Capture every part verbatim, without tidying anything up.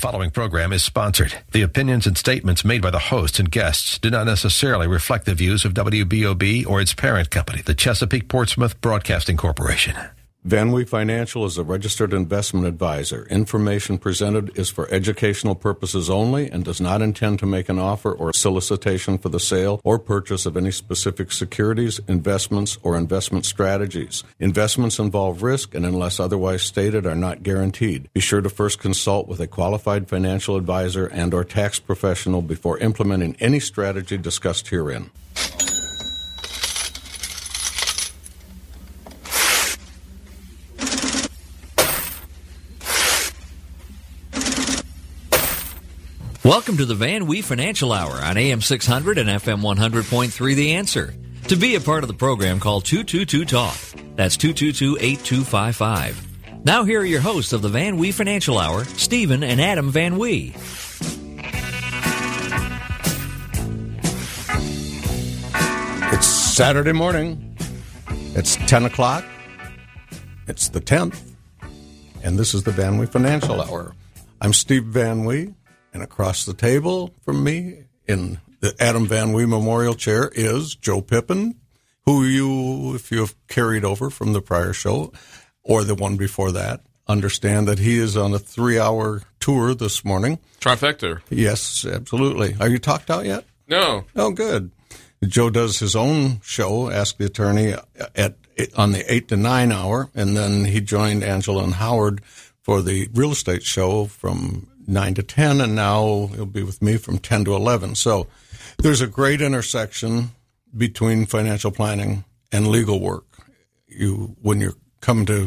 following program is sponsored. The opinions and statements made by the hosts and guests do not necessarily reflect the views of W B O B or its parent company, the Chesapeake Portsmouth Broadcasting Corporation. VanWee Financial is a registered investment advisor. Information presented is for educational purposes only and does not intend to make an offer or solicitation for the sale or purchase of any specific securities, investments, or investment strategies. Investments involve risk and, unless otherwise stated, are not guaranteed. Be sure to first consult with a qualified financial advisor and or tax professional before implementing any strategy discussed herein. Welcome to the VanWee Financial Hour on A M six hundred and F M one hundred point three The Answer. To be a part of the program, call two two two talk. That's two two two, eight two five five. Now here are your hosts of the VanWee Financial Hour, Stephen and Adam VanWee. It's Saturday morning. It's ten o'clock. It's the tenth. And this is the VanWee Financial Hour. I'm Steve VanWee. And across the table from me in the Adam VanWee Memorial Chair is Joe Pippin, who you, if you have carried over from the prior show or the one before that, understand that he is on a three-hour tour this morning. Trifecta. Yes, absolutely. Are you talked out yet? No. Oh, good. Joe does his own show, Ask the Attorney, at on the eight to nine hour, and then he joined Angela and Howard for the real estate show from nine to ten, and now he'll be with me from ten to eleven. So there's a great intersection between financial planning and legal work. You, when you're coming to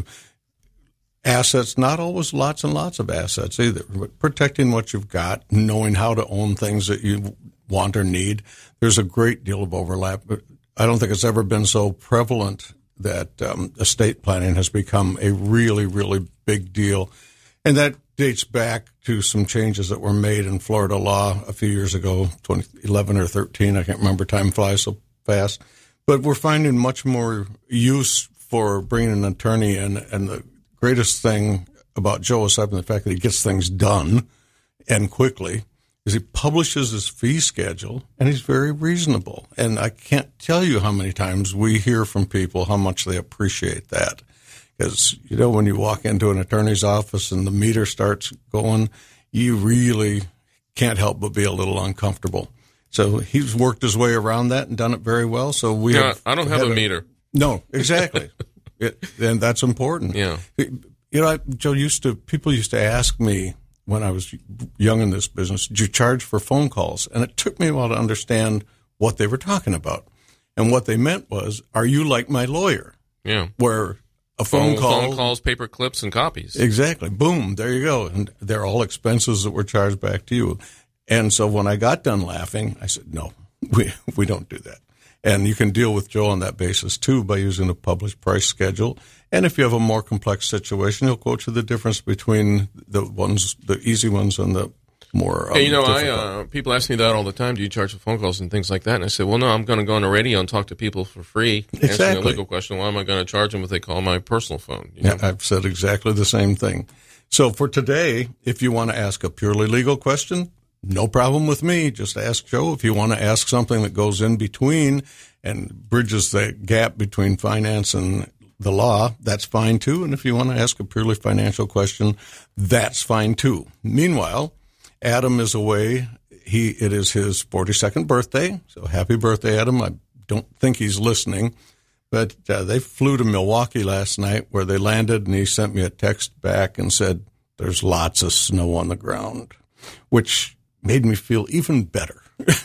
assets, not always lots and lots of assets either, but protecting what you've got, knowing how to own things that you want or need. There's a great deal of overlap, but I don't think it's ever been so prevalent that um, estate planning has become a really, really big deal. And that dates back to some changes that were made in Florida law a few years ago, twenty eleven or thirteen. I can't remember. Time flies so fast. But we're finding much more use for bringing an attorney in. And the greatest thing about Joe, aside from the fact that he gets things done and quickly, is he publishes his fee schedule, and he's very reasonable. And I can't tell you how many times we hear from people how much they appreciate that. Because, you know, when you walk into an attorney's office and the meter starts going, you really can't help but be a little uncomfortable. So he's worked his way around that and done it very well. So we yeah, have, I don't have a, a meter. No, exactly. it, and that's important. Yeah. You know, I, Joe, used to, people used to ask me when I was young in this business, did you charge for phone calls? And it took me a while to understand what they were talking about. And what they meant was, are you like my lawyer? Yeah. Where a phone, phone call. Phone calls, paper clips, and copies. Exactly. Boom. There you go. And they're all expenses that were charged back to you. And so when I got done laughing, I said, no, we we don't do that. And you can deal with Joe on that basis, too, by using a published price schedule. And if you have a more complex situation, he'll quote you the difference between the ones, the easy ones and the more um, hey, you know, difficult. I uh, people ask me that all the time. Do you charge for phone calls and things like that? And I say, well, no, I'm going to go on the radio and talk to people for free. Exactly. Answering a legal question. Why am I going to charge them if they call my personal phone? You know? Yeah, I've said exactly the same thing. So for today, if you want to ask a purely legal question, no problem with me. Just ask Joe. If you want to ask something that goes in between and bridges the gap between finance and the law, that's fine too. And if you want to ask a purely financial question, that's fine too. Meanwhile, Adam is away. He it is his forty-second birthday. So happy birthday, Adam. I don't think he's listening. But uh, they flew to Milwaukee last night where they landed, and he sent me a text back and said, there's lots of snow on the ground, which made me feel even better.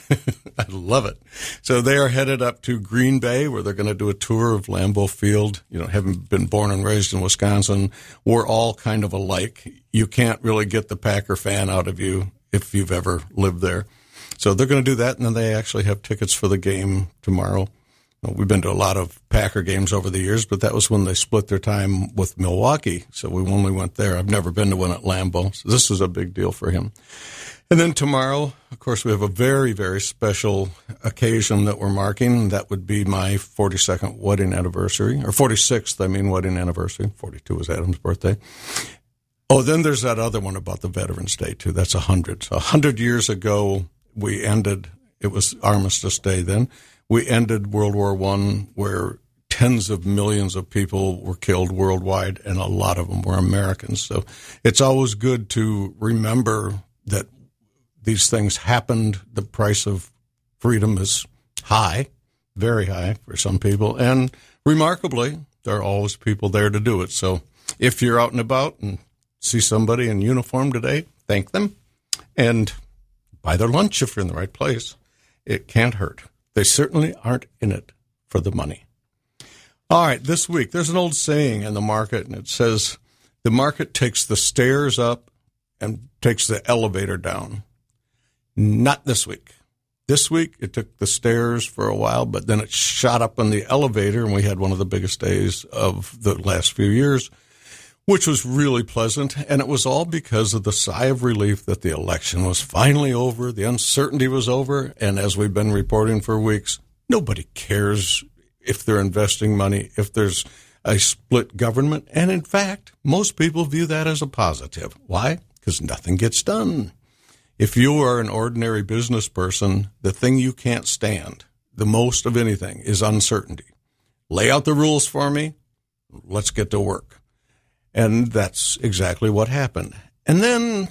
I love it. So they are headed up to Green Bay where they're going to do a tour of Lambeau Field. You know, having been born and raised in Wisconsin, we're all kind of alike. You can't really get the Packer fan out of you if you've ever lived there. So they're going to do that, and then they actually have tickets for the game tomorrow. Well, we've been to a lot of Packer games over the years, but that was when they split their time with Milwaukee, so we only went there. I've never been to one at Lambeau, so this is a big deal for him. And then tomorrow, of course, we have a very, very special occasion that we're marking. That would be my forty-second wedding anniversary, or forty-sixth, I mean, wedding anniversary. forty-two was Adam's birthday. Oh, then there's that other one about the Veterans Day, too. That's a hundred. So a hundred years ago, we ended, it was Armistice Day then, we ended World War One, where tens of millions of people were killed worldwide, and a lot of them were Americans. So it's always good to remember that these things happened. The price of freedom is high, very high for some people, and remarkably, there are always people there to do it. So if you're out and about and see somebody in uniform today, thank them, and buy their lunch if you're in the right place. It can't hurt. They certainly aren't in it for the money. All right, this week, there's an old saying in the market, and it says, the market takes the stairs up and takes the elevator down. Not this week. This week, it took the stairs for a while, but then it shot up on the elevator, and we had one of the biggest days of the last few years, which was really pleasant. And it was all because of the sigh of relief that the election was finally over, the uncertainty was over, and as we've been reporting for weeks, nobody cares if they're investing money, if there's a split government. And in fact, most people view that as a positive. Why? Because nothing gets done. If you are an ordinary business person, the thing you can't stand the most of anything is uncertainty. Lay out the rules for me. Let's get to work. And that's exactly what happened. And then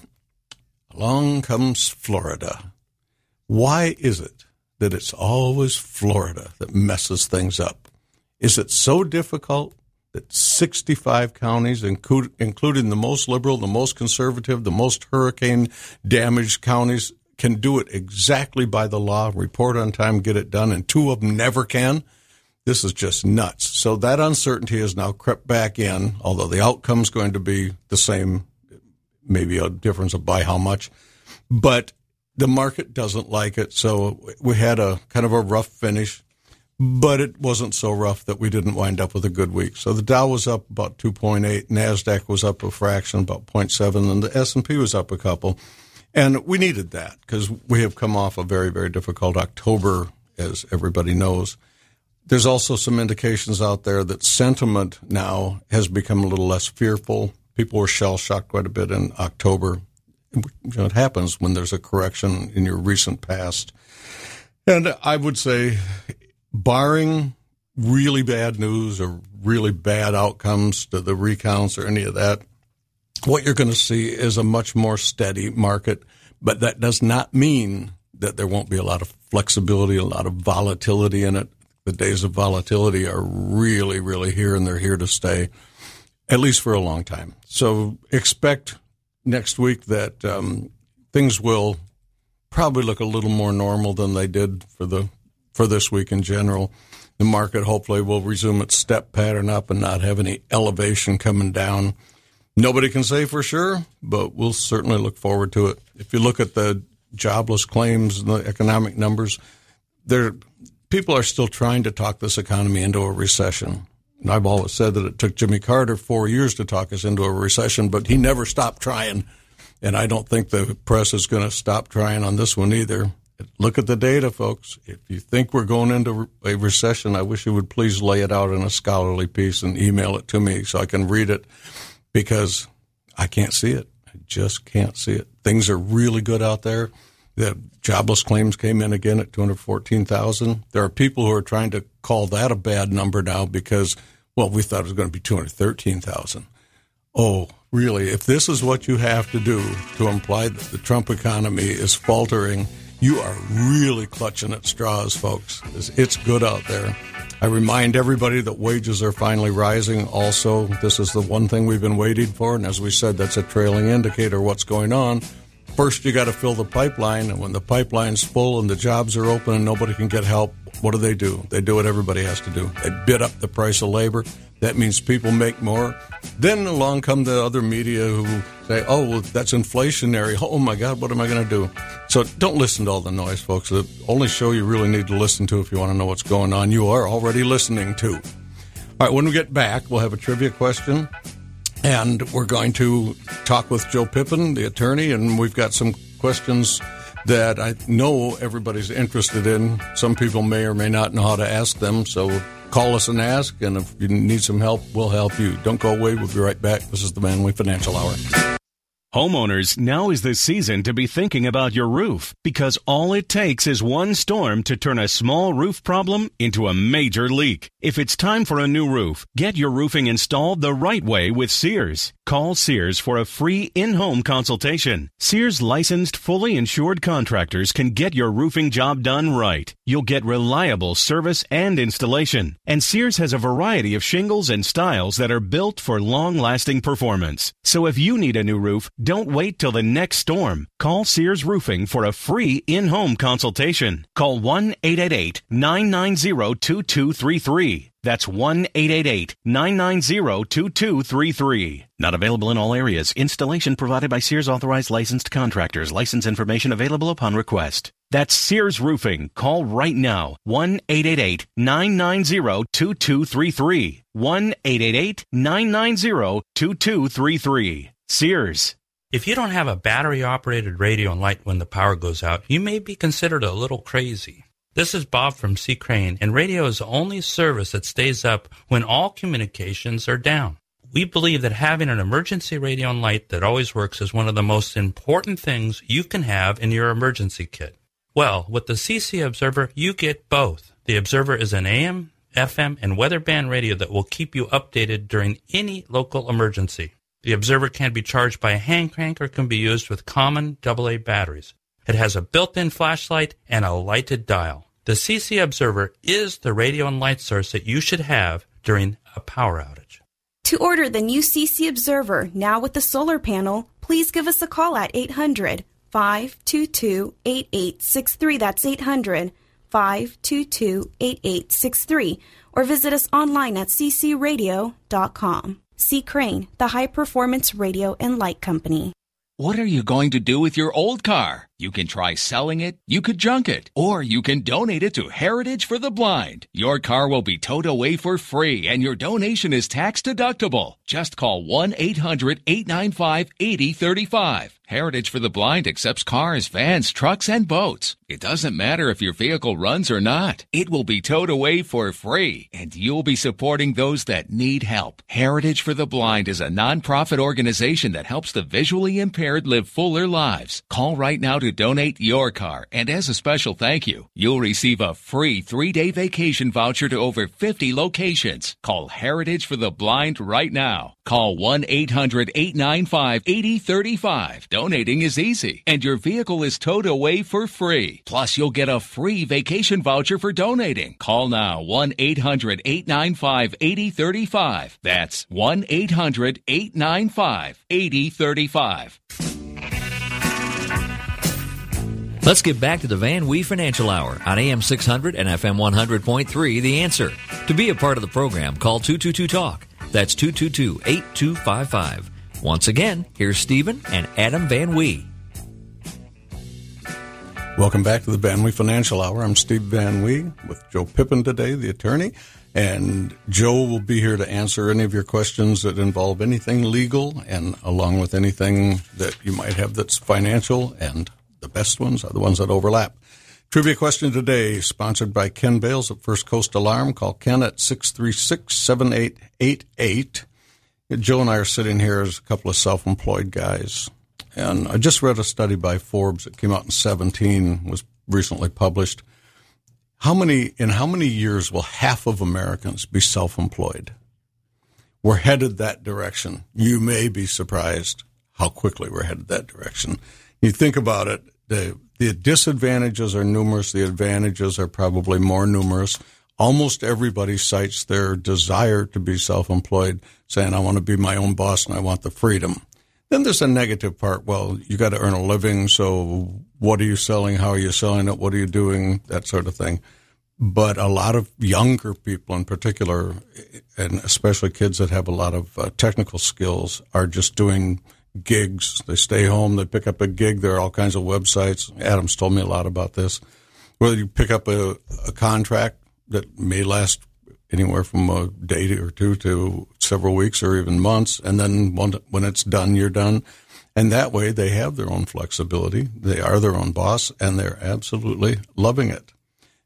along comes Florida. Why is it that it's always Florida that messes things up? Is it so difficult that sixty-five counties, include, including the most liberal, the most conservative, the most hurricane-damaged counties, can do it exactly by the law, report on time, get it done, and two of them never can? This is just nuts. So that uncertainty has now crept back in, although the outcome's going to be the same, maybe a difference of by how much. But the market doesn't like it, so we had a kind of a rough finish. But it wasn't so rough that we didn't wind up with a good week. So the Dow was up about two point eight, NASDAQ was up a fraction, about zero point seven, and the S and P was up a couple. And we needed that because we have come off a very, very difficult October, as everybody knows. There's also some indications out there that sentiment now has become a little less fearful. People were shell-shocked quite a bit in October. You know, it happens when there's a correction in your recent past. And I would say, barring really bad news or really bad outcomes to the recounts or any of that, what you're going to see is a much more steady market. But that does not mean that there won't be a lot of flexibility, a lot of volatility in it. The days of volatility are really, really here, and they're here to stay, at least for a long time. So expect next week that um, things will probably look a little more normal than they did for the for this week in general. The market hopefully will resume its step pattern up and not have any elevation coming down. Nobody can say for sure, but we'll certainly look forward to it. If you look at the jobless claims and the economic numbers, they're people are still trying to talk this economy into a recession. And I've always said that it took Jimmy Carter four years to talk us into a recession, but he never stopped trying. And I don't think the press is going to stop trying on this one either. Look at the data, folks. If you think we're going into a recession, I wish you would please lay it out in a scholarly piece and email it to me so I can read it, because I can't see it. I just can't see it. Things are really good out there. The jobless claims came in again at two hundred fourteen thousand. There are people who are trying to call that a bad number now because, well, we thought it was going to be two hundred thirteen thousand. Oh, really? If this is what you have to do to imply that the Trump economy is faltering, you are really clutching at straws, folks. It's good out there. I remind everybody that wages are finally rising. Also, this is the one thing we've been waiting for, and as we said, that's a trailing indicator of what's going on. First, you got to fill the pipeline, and when the pipeline's full and the jobs are open and nobody can get help, what do they do? They do what everybody has to do. They bid up the price of labor. That means people make more. Then along come the other media who say, oh, well, that's inflationary. Oh, my God, what am I going to do? So don't listen to all the noise, folks. The only show you really need to listen to if you want to know what's going on, you are already listening to. All right, when we get back, we'll have a trivia question. And we're going to talk with Joe Pippin, the attorney, and we've got some questions that I know everybody's interested in. Some people may or may not know how to ask them, so Call us and ask, and if you need some help, we'll help you. Don't go away. We'll be right back. This is the Van Wee Financial Hour. Homeowners, now is the season to be thinking about your roof, because all it takes is one storm to turn a small roof problem into a major leak. If it's time for a new roof, get your roofing installed the right way with Sears. Call Sears for a free in-home consultation. Sears licensed, fully insured contractors can get your roofing job done right. You'll get reliable service and installation. And Sears has a variety of shingles and styles that are built for long-lasting performance. So if you need a new roof, don't wait till the next storm. Call Sears Roofing for a free in-home consultation. Call one eight eight eight, nine nine zero, two two three three. That's one eight eight eight, nine nine zero, two two three three. Not available in all areas. Installation provided by Sears authorized licensed contractors. License information available upon request. That's Sears Roofing. Call right now. one eight eight eight, nine nine zero, two two three three. one eight eight eight, nine nine zero, two two three three. Sears. If you don't have a battery-operated radio and light when the power goes out, you may be considered a little crazy. This is Bob from C. Crane, and radio is the only service that stays up when all communications are down. We believe that having an emergency radio and light that always works is one of the most important things you can have in your emergency kit. Well, with the C C Observer, you get both. The Observer is an A M, F M, and weather band radio that will keep you updated during any local emergency. The Observer can be charged by a hand crank or can be used with common double A batteries. It has a built-in flashlight and a lighted dial. The C C Observer is the radio and light source that you should have during a power outage. To order the new C C Observer, now with the solar panel, please give us a call at eight hundred, five two two, eight eight six three. That's eight hundred, five two two, eight eight six three. Or visit us online at c c radio dot com. C. Crane, the high-performance radio and light company. What are you going to do with your old car? You can try selling it, you could junk it, or you can donate it to Heritage for the Blind. Your car will be towed away for free, and your donation is tax deductible. Just call one eight hundred, eight nine five, eight zero three five. Heritage for the Blind accepts cars, vans, trucks, and boats. It doesn't matter if your vehicle runs or not. It will be towed away for free, and you'll be supporting those that need help. Heritage for the Blind is a nonprofit organization that helps the visually impaired live fuller lives. Call right now to donate your car, and as a special thank you, you'll receive a free three-day vacation voucher to over fifty locations. Call Heritage for the Blind right now. Call one eight hundred, eight nine five, eight zero three five. Donating is easy, and your vehicle is towed away for free. Plus, you'll get a free vacation voucher for donating. Call now, one eight hundred, eight nine five, eight zero three five. That's one eight hundred, eight nine five, eight zero three five. Let's get back to the Van Wee Financial Hour on A M six hundred and F M one hundred point three, The Answer. To be a part of the program, call two two two talk. That's two two two, eight two five five. Once again, here's Stephen and Adam Van Wee. Welcome back to the Van Wee Financial Hour. I'm Steve Van Wee with Joe Pippin today, the attorney. And Joe will be here to answer any of your questions that involve anything legal, and along with anything that you might have that's financial, and the best ones are the ones that overlap. Trivia question today, sponsored by Ken Bales at First Coast Alarm. Call Ken at six three six, seven eight eight eight. Joe and I are sitting here as a couple of self-employed guys. And I just read a study by Forbes that came out in seventeen, was recently published. How many, in how many years will half of Americans be self-employed? We're headed that direction. You may be surprised how quickly we're headed that direction. You think about it, the, the disadvantages are numerous. The advantages are probably more numerous. Almost everybody cites their desire to be self-employed, saying, I want to be my own boss and I want the freedom. Then there's a negative part. Well, you got to earn a living, so what are you selling? How are you selling it? What are you doing? That sort of thing. But a lot of younger people in particular, and especially kids that have a lot of uh, technical skills, are just doing gigs. They stay home, they pick up a gig. There are all kinds of websites. Adam's told me a lot about this. Whether you pick up a, a contract that may last anywhere from a day or two to several weeks or even months, and then when it's done, you're done. And that way they have their own flexibility. They are their own boss, and they're absolutely loving it.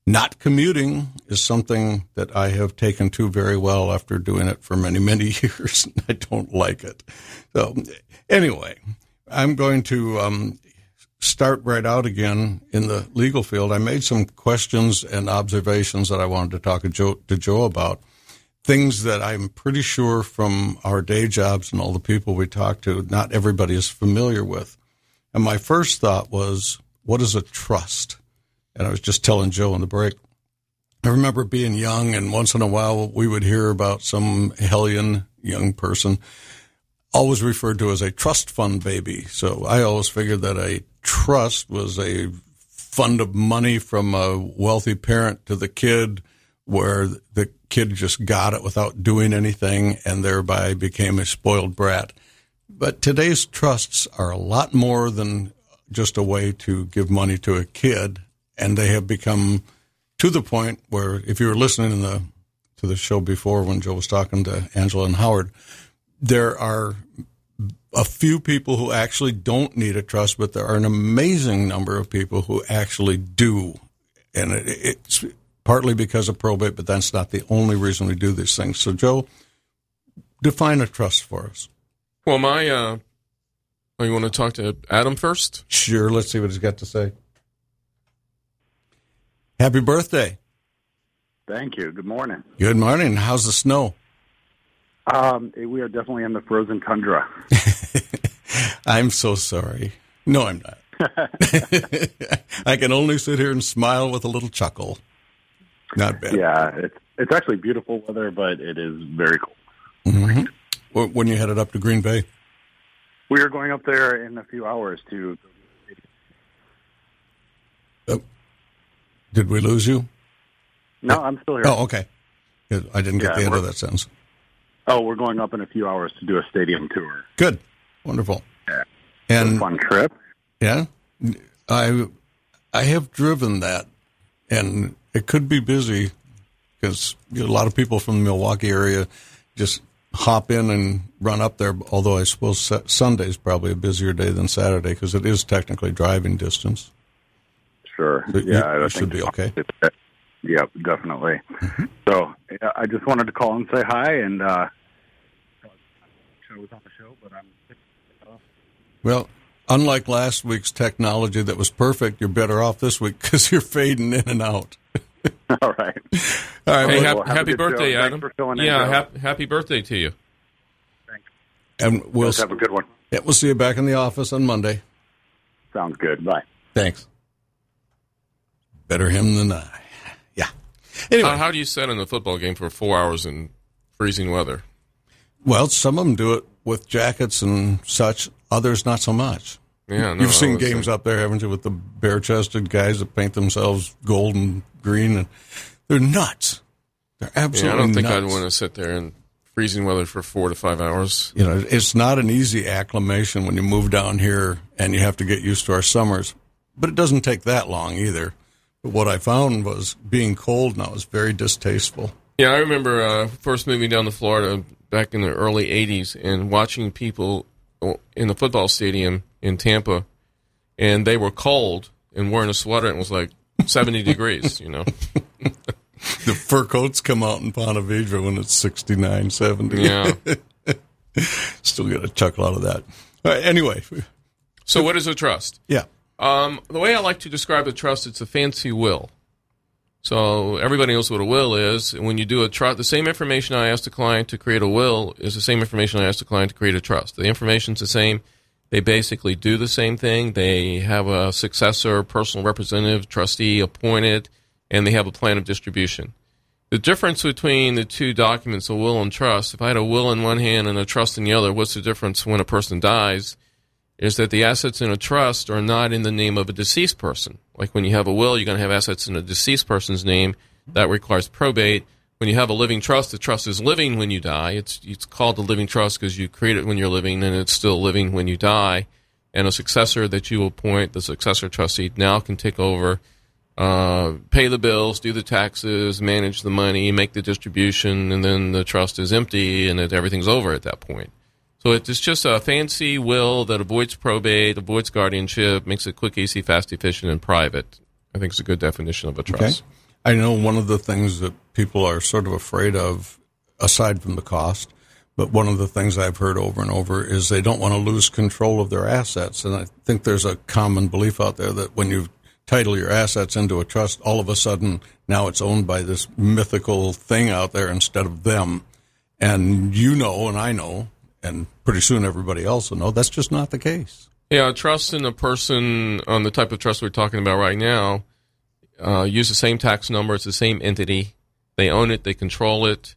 Not commuting is something that I have taken to very well after doing it for many, many years. I don't like it. So anyway, I'm going to um, start right out again in the legal field. I made some questions and observations that I wanted to talk to Joe, to Joe about, things that I'm pretty sure from our day jobs and all the people we talk to, not everybody is familiar with. And my first thought was, what is a trust? And I was just telling Joe in the break, I remember being young, and once in a while we would hear about some hellion young person, always referred to as a trust fund baby. So I always figured that a trust was a fund of money from a wealthy parent to the kid, where the kid just got it without doing anything and thereby became a spoiled brat. But today's trusts are a lot more than just a way to give money to a kid. And they have become to the point where, if you were listening in the, to the show before when Joe was talking to Angela and Howard, there are a few people who actually don't need a trust, but there are an amazing number of people who actually do. And it, it's partly because of probate, but that's not the only reason we do these things. So, Joe, define a trust for us. Well, my, uh, oh, you want to talk to Adam first? Sure. Let's see what he's got to say. Happy birthday. Thank you. Good morning. Good morning. How's the snow? Um, we are definitely in the frozen tundra. I'm so sorry. No, I'm not. I can only sit here and smile with a little chuckle. Not bad. Yeah, it's it's actually beautiful weather, but it is very cold. Mm-hmm. When you headed up to Green Bay? We are going up there in a few hours to... Oh. Did we lose you? No, I'm still here. Oh, okay. I didn't get yeah, the end of that sentence. Oh, we're going up in a few hours to do a stadium tour. Good. Wonderful. Yeah. And it's a fun trip. Yeah. I I have driven that, and it could be busy because you know, a lot of people from the Milwaukee area just hop in and run up there, although I suppose Sunday's probably a busier day than Saturday because it is technically driving distance. Sure. But yeah, you, I you should be okay. Yep, definitely. Mm-hmm. So yeah, I just wanted to call and say hi, and uh, I was on the show, but I'm. Well, unlike last week's technology that was perfect, you're better off this week because you're fading in and out. All right. All right. Hey, well, happy, happy birthday, show. Adam. Yeah, happy, happy birthday to you. Thanks. And we'll Let's have a good one. Yeah, we'll see you back in the office on Monday. Sounds good. Bye. Thanks. Better him than I. Yeah. Anyway. Uh, how do you sit in a football game for four hours in freezing weather? Well, some of them do it with jackets and such. Others, not so much. Yeah, no, You've seen games saying. up there, haven't you, with the bare-chested guys that paint themselves gold and green? And they're nuts. They're absolutely nuts. Yeah, I don't think nuts. I'd want to sit there in freezing weather for four to five hours. You know, it's not an easy acclimation when you move down here and you have to get used to our summers. But it doesn't take that long either. But what I found was being cold now is very distasteful. Yeah, I remember uh, first moving down to Florida back in the early eighties and watching people in the football stadium in Tampa, and they were cold and wearing a sweater, and it was like seventy degrees, you know. The fur coats come out in Ponte Vedra when it's sixty-nine, seventy. Yeah. Still get a chuckle out of that. All right, anyway. So what is a trust? Yeah. Um, the way I like to describe a trust, it's a fancy will. So everybody knows what a will is. And when you do a trust, the same information I ask the client to create a will is the same information I ask the client to create a trust. The information's the same. They basically do the same thing. They have a successor, personal representative, trustee appointed, and they have a plan of distribution. The difference between the two documents, a will and trust, if I had a will in one hand and a trust in the other, what's the difference when a person dies? Is that the assets in a trust are not in the name of a deceased person. Like when you have a will, you're going to have assets in a deceased person's name. That requires probate. When you have a living trust, the trust is living when you die. It's it's called a living trust because you create it when you're living, and it's still living when you die. And a successor that you appoint, the successor trustee, now can take over, uh, pay the bills, do the taxes, manage the money, make the distribution, and then the trust is empty and it, everything's over at that point. So it's just a fancy will that avoids probate, avoids guardianship, makes it quick, easy, fast, efficient, and private. I think it's a good definition of a trust. Okay. I know one of the things that people are sort of afraid of, aside from the cost, but one of the things I've heard over and over is they don't want to lose control of their assets. And I think there's a common belief out there that when you title your assets into a trust, all of a sudden now it's owned by this mythical thing out there instead of them. And you know, and I know, and pretty soon everybody else will know, that's just not the case. Yeah, trust in a person on the type of trust we're talking about right now uh, use the same tax number. It's the same entity. They own it. They control it.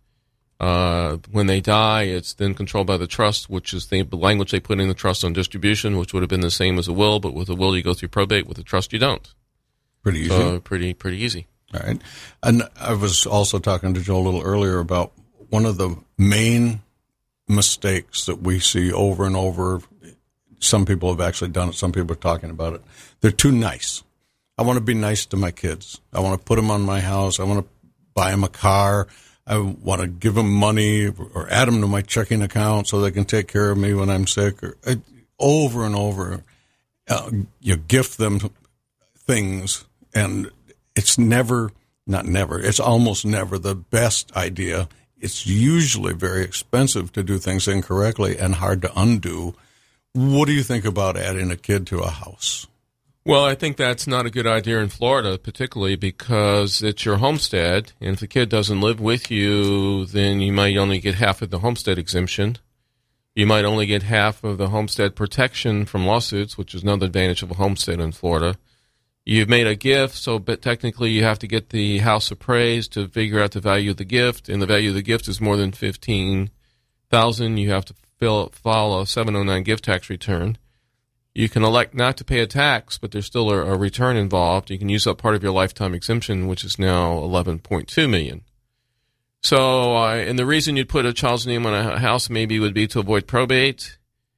Uh, when they die, it's then controlled by the trust, which is the language they put in the trust on distribution, which would have been the same as a will, but with a will you go through probate. With a trust you don't. Pretty easy. So pretty, pretty easy. All right. And I was also talking to Joe a little earlier about one of the main mistakes that we see over and over. Some people have actually done it. Some people are talking about it. They're too nice. I want to be nice to my kids. I want to put them on my house. I want to buy them a car. I want to give them money or add them to my checking account so they can take care of me when I'm sick. Or, uh, over and over, uh, you gift them things, and it's never, not never, it's almost never the best idea. It's usually very expensive to do things incorrectly and hard to undo. What do you think about adding a kid to a house? Well, I think that's not a good idea in Florida, particularly because it's your homestead, and if the kid doesn't live with you, then you might only get half of the homestead exemption. You might only get half of the homestead protection from lawsuits, which is another advantage of a homestead in Florida. You've made a gift, so but technically you have to get the house appraised to figure out the value of the gift, and the value of the gift is more than fifteen thousand dollars. You have to fill, file a seven oh nine gift tax return. You can elect not to pay a tax, but there's still a, a return involved. You can use up part of your lifetime exemption, which is now eleven point two million dollars. So, uh, and the reason you'd put a child's name on a house maybe would be to avoid probate,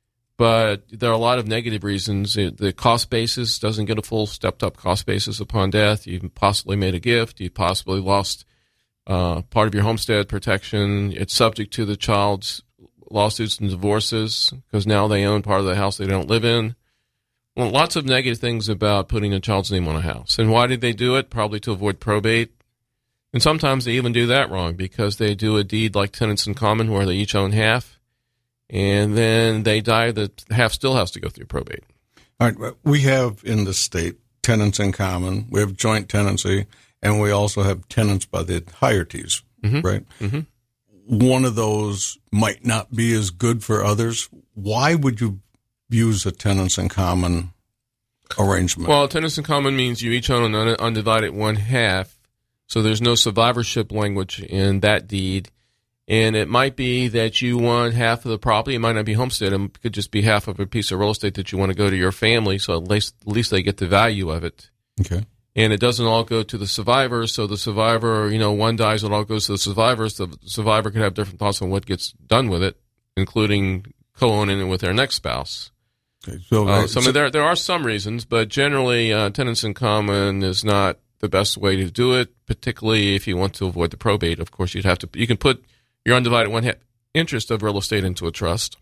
but there are a lot of negative reasons. It, the cost basis doesn't get a full stepped-up cost basis upon death. You've possibly made a gift. You possibly lost uh, part of your homestead protection. It's subject to the child's lawsuits and divorces because now they own part of the house they don't live in. Well, lots of negative things about putting a child's name on a house. And why did they do it? Probably to avoid probate. And sometimes they even do that wrong because they do a deed like tenants in common where they each own half. And then they die, the half still has to go through probate. All right. We have in the state tenants in common. We have joint tenancy. And we also have tenants by the hierarchies, mm-hmm. right? Mm-hmm. One of those might not be as good for others. Why would you use a tenants in common arrangement? Well, tenants in common means you each own an undivided one half, so there's no survivorship language in that deed. And it might be that you want half of the property. It might not be homestead. It could just be half of a piece of real estate that you want to go to your family, so at least, at least they get the value of it. Okay. And it doesn't all go to the survivor, so the survivor, you know, one dies, it all goes to the survivors. The survivor could have different thoughts on what gets done with it, including co-owning it with their next spouse. Okay, so, uh, so I mean, there there are some reasons, but generally, uh, tenants in common is not the best way to do it. Particularly if you want to avoid the probate. Of course, you'd have to. You can put your undivided one interest of real estate into a trust,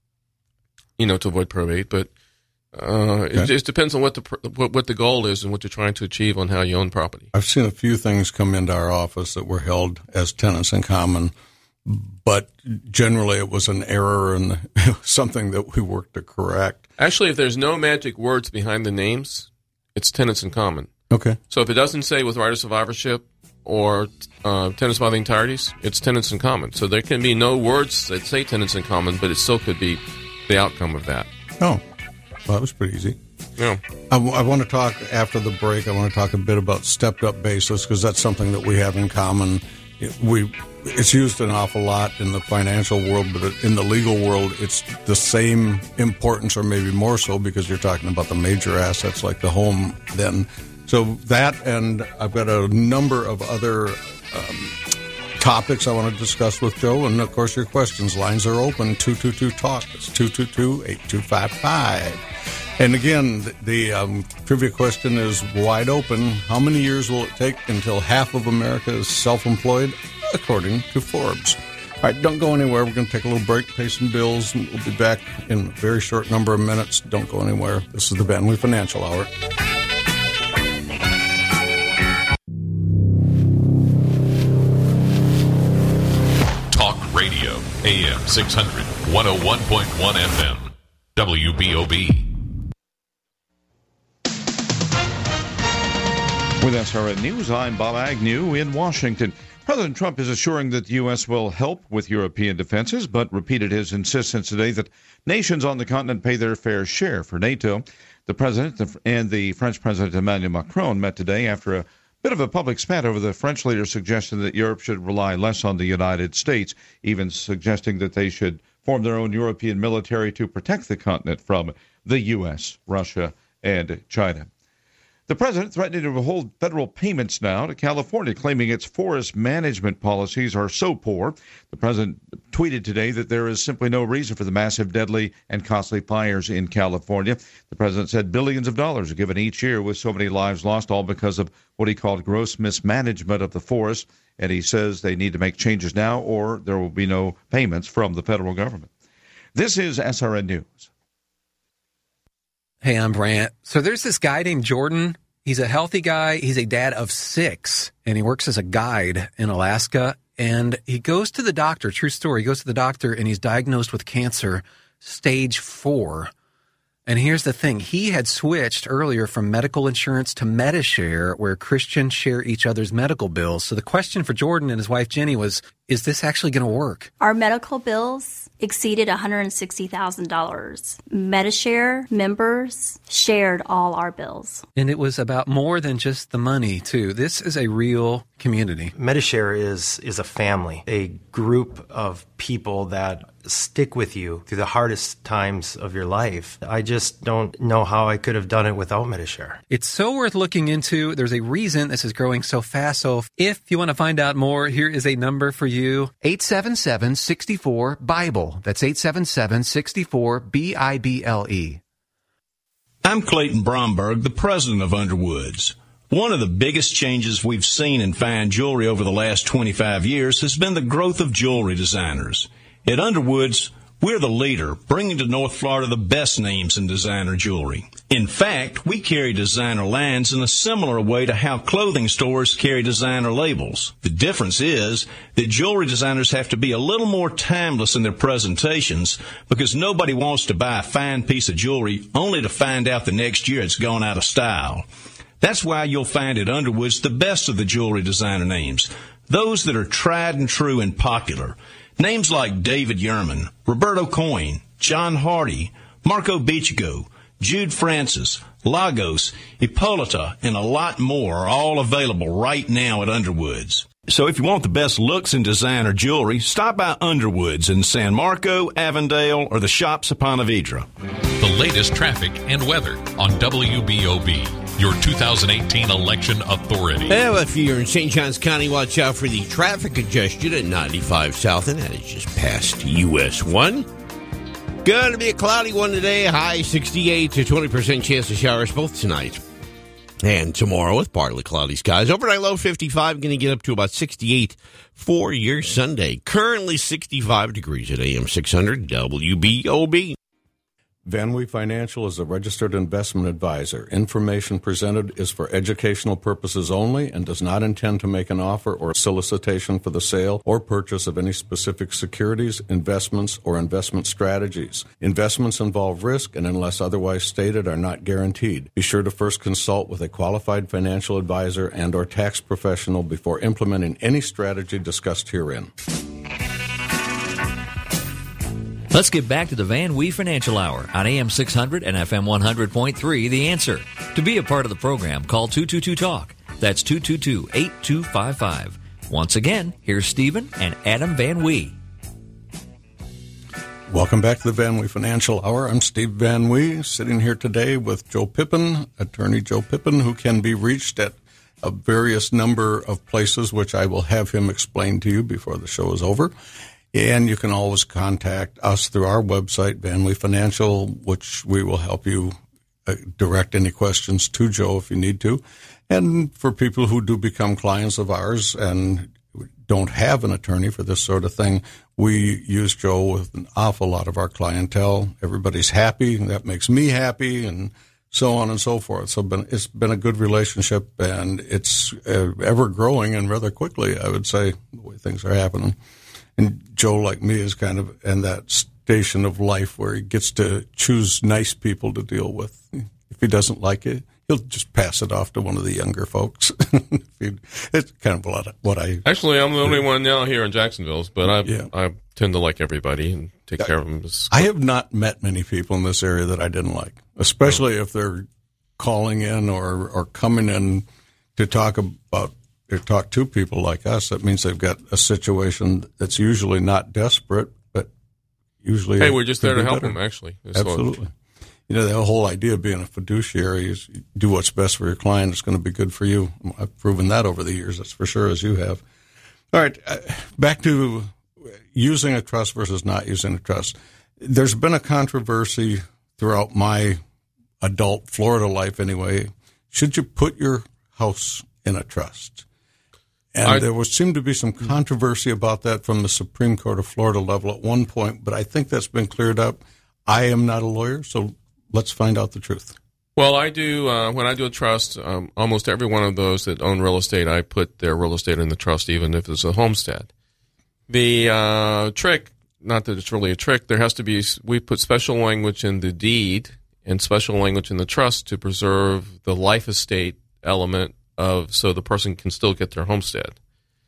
you know, to avoid probate. But uh, okay. it just depends on what the what, what the goal is and what you're trying to achieve on how you own property. I've seen a few things come into our office that were held as tenants in common. But generally, it was an error and something that we worked to correct. Actually, if there's no magic words behind the names, it's tenants in common. Okay. So if it doesn't say with right of survivorship or uh, tenants by the entireties, it's tenants in common. So there can be no words that say tenants in common, but it still could be the outcome of that. Oh, well, that was pretty easy. Yeah. I, I want to talk after the break. I want to talk a bit about stepped-up basis because that's something that we have in common. We It's used an awful lot in the financial world, but in the legal world, it's the same importance or maybe more so because you're talking about the major assets like the home then. So that, and I've got a number of other um, topics I want to discuss with Joe, and of course your questions. Lines are open, two two two talk. It's two two two, eight two five five. And again, the, the um, trivia question is wide open. How many years will it take until half of America is self-employed, according to Forbes? All right, don't go anywhere. We're going to take a little break, pay some bills, and we'll be back in a very short number of minutes. Don't go anywhere. This is the Van Wee Financial Hour. six hundred, one oh one point one F M, W B O B. With S R N News, I'm Bob Agnew in Washington. President Trump is assuring that the U S will help with European defenses, but repeated his insistence today that nations on the continent pay their fair share for NATO. The president and the French President Emmanuel Macron met today after a bit of a public spat over the French leader's suggestion that Europe should rely less on the United States, even suggesting that they should form their own European military to protect the continent from the U S, Russia, and China. The president threatening to withhold federal payments now to California, claiming its forest management policies are so poor. The president tweeted today that there is simply no reason for the massive, deadly, and costly fires in California. The president said billions of dollars are given each year with so many lives lost, all because of what he called gross mismanagement of the forest. And he says they need to make changes now or there will be no payments from the federal government. This is S R N News. Hey, I'm Brant. So there's this guy named Jordan. He's a healthy guy. He's a dad of six, and he works as a guide in Alaska. And he goes to the doctor, true story, he goes to the doctor, and he's diagnosed with cancer, stage four. And here's the thing. He had switched earlier from medical insurance to Medishare, where Christians share each other's medical bills. So the question for Jordan and his wife, Jenny, was, is this actually going to work? Our medical bills exceeded one hundred sixty thousand dollars. Medishare members shared all our bills. And it was about more than just the money, too. This is a real community. Medishare is is a family, a group of people that stick with you through the hardest times of your life. I just don't know how I could have done it without Medishare. It's so worth looking into. There's a reason this is growing so fast. So if you want to find out more, here is a number for you. eight seven seven, six four, BIBLE. That's eight seven seven, six four, B I B L E. I'm Clayton Bromberg, the president of Underwoods. One of the biggest changes we've seen in fine jewelry over the last twenty-five years has been the growth of jewelry designers. At Underwoods, we're the leader, bringing to North Florida the best names in designer jewelry. In fact, we carry designer lines in a similar way to how clothing stores carry designer labels. The difference is that jewelry designers have to be a little more timeless in their presentations because nobody wants to buy a fine piece of jewelry only to find out the next year it's gone out of style. That's why you'll find at Underwoods the best of the jewelry designer names, those that are tried and true and popular. Names like David Yerman, Roberto Coin, John Hardy, Marco Bichigo, Jude Francis, Lagos, Hippolyta, and a lot more are all available right now at Underwoods. So if you want the best looks in designer jewelry, stop by Underwoods in San Marco, Avondale, or the shops of Ponte Vedra. The latest traffic and weather on W B O B, your two thousand eighteen election authority. Well, if you're in Saint Johns County, watch out for the traffic congestion at ninety-five South, and that is just past U S one. Going to be a cloudy one today, high sixty-eight to twenty percent chance of showers both tonight and tomorrow with partly cloudy skies. Overnight low fifty-five, going to get up to about sixty-eight for your Sunday. Currently sixty-five degrees at A M six hundred W B O B. Van Wee Financial is a registered investment advisor. Information presented is for educational purposes only and does not intend to make an offer or solicitation for the sale or purchase of any specific securities, investments, or investment strategies. Investments involve risk and, unless otherwise stated, are not guaranteed. Be sure to first consult with a qualified financial advisor and or tax professional before implementing any strategy discussed herein. Let's get back to the Van Wee Financial Hour on A M six hundred and F M one hundred point three, The Answer. To be a part of the program, call two two two talk. That's two two two, eight two five five. Once again, here's Stephen and Adam Van Wee. Welcome back to the Van Wee Financial Hour. I'm Steve Van Wee, sitting here today with Joe Pippin, attorney Joe Pippin, who can be reached at a various number of places, which I will have him explain to you before the show is over. And you can always contact us through our website, Van Wee Financial, which we will help you uh, direct any questions to Joe if you need to. And for people who do become clients of ours and don't have an attorney for this sort of thing, we use Joe with an awful lot of our clientele. Everybody's happy, and that makes me happy, and so on and so forth. So been, it's been a good relationship, and it's uh, ever growing and rather quickly, I would say, the way things are happening. And Joe, like me, is kind of in that station of life where he gets to choose nice people to deal with. If he doesn't like it, he'll just pass it off to one of the younger folks. It's kind of a lot of what I... Actually, I'm the only one now here in Jacksonville, but I Yeah. I tend to like everybody and take care of them. As I have not met many people in this area that I didn't like, especially if they're calling in or, or coming in to talk about or talk to people like us. That means they've got a situation that's usually not desperate, but usually... Hey, we're just there could to be help better. them, actually. That's what- Absolutely. You know, the whole idea of being a fiduciary is you do what's best for your client. It's going to be good for you. I've proven that over the years, that's for sure, as you have. All right, uh, back to using a trust versus not using a trust. There's been a controversy throughout my adult Florida life anyway. Should you put your house in a trust? And I, there was seemed to be some controversy about that from the Supreme Court of Florida level at one point, but I think that's been cleared up. I am not a lawyer, so let's find out the truth. Well, I do, uh, when I do a trust, um, almost every one of those that own real estate, I put their real estate in the trust, even if it's a homestead. The uh, trick, not that it's really a trick, there has to be, we put special language in the deed and special language in the trust to preserve the life estate element of, so the person can still get their homestead.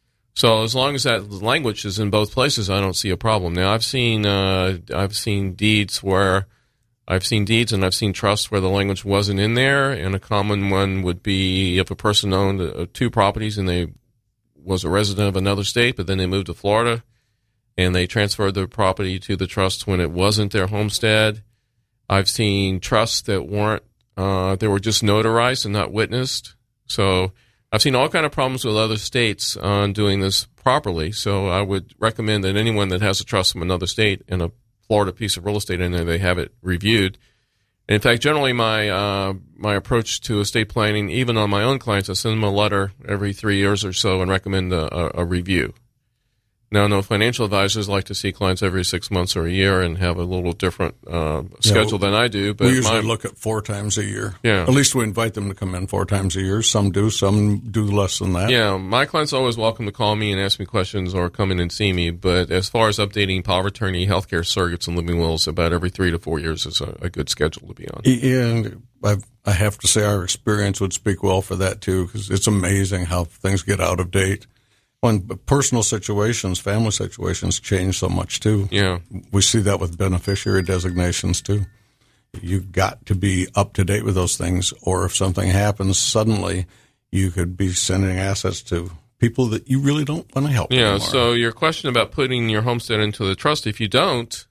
So as long as that language is in both places, I don't see a problem. Now, I've seen uh, I've seen deeds where I've seen deeds and I've seen trusts where the language wasn't in there, and a common one would be if a person owned uh, two properties and they was a resident of another state, but then they moved to Florida and they transferred their property to the trust when it wasn't their homestead. I've seen trusts that weren't uh, they were just notarized and not witnessed. So I've seen all kind of problems with other states on doing this properly, so I would recommend that anyone that has a trust from another state and a Florida piece of real estate in there, they have it reviewed. And in fact, generally my uh, my approach to estate planning, even on my own clients, I send them a letter every three years or so and recommend a, a, a review. Now, no financial advisors like to see clients every six months or a year and have a little different uh, schedule yeah, than I do. But we usually my, look at four times a year. Yeah. At least we invite them to come in four times a year. Some do, some do less than that. Yeah, my clients are always welcome to call me and ask me questions or come in and see me. But as far as updating power of attorney, healthcare surrogates, and living wills, about every three to four years is a, a good schedule to be on. Yeah, and I've, I have to say our experience would speak well for that, too, because it's amazing how things get out of date. When personal situations, family situations change so much, too. Yeah. We see that with beneficiary designations, too. You've got to be up to date with those things, or if something happens suddenly, you could be sending assets to people that you really don't want to help Yeah, anymore. so your question about putting your homestead into the trust, if you don't,